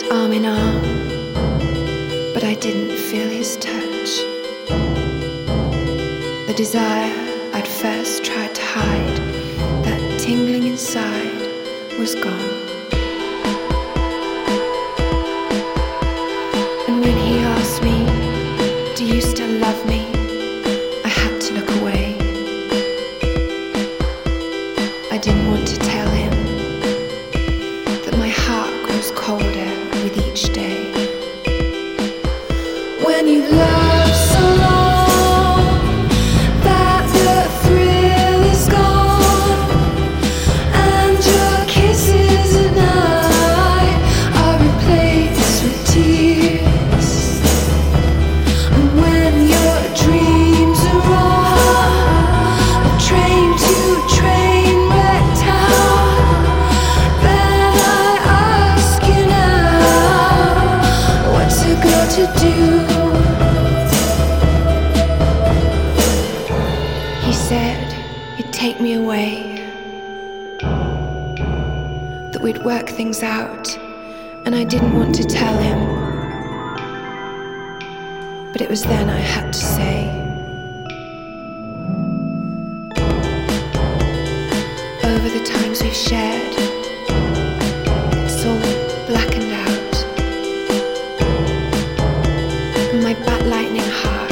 arm in arm, but I didn't feel his touch. The desire I'd first tried to hide, that tingling inside, was gone. And when he asked me, "Do you still love me?" I had to look away. I didn't want to tell him that my heart grows colder with each day. When you love so long that the thrill is gone, and your kisses and I are replaced with tears, and when your dreams are on a train to train wreck town, then I ask you now, what's it got to do? He said he'd take me away, that we'd work things out, and I didn't want to tell him. But it was then I had to say, over the times we've shared, it's all blackened out, and my bat lightning heart